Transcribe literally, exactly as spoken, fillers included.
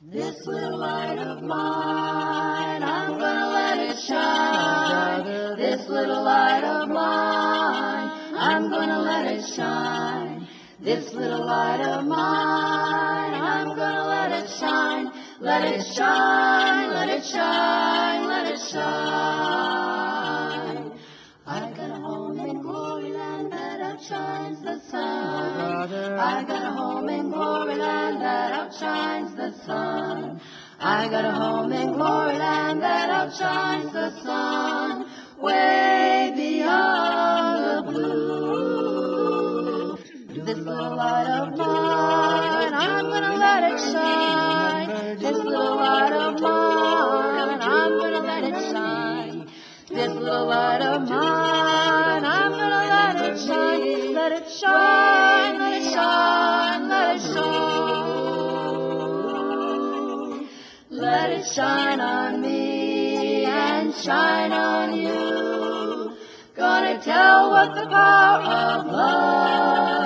This little light of mine, I'm gonna let it shine. This little light of mine, I'm gonna let it shine. This little light of mine, I'm gonna let it shine. Let it shine, let it shine, let it shine. I got a home in glory land that outshines the sun. I got a home in glory land that outshines the sun. I got a home in glory land that outshines the sun. Way beyond the blue. This little light of mine, I'm gonna let it shine. This little light of mine, I'm gonna let it shine. This little light of mine, I'm gonna let it shine. Let it shine, let it shine, let it shine. Let it shine on me and shine on you. Gonna tell what the power of love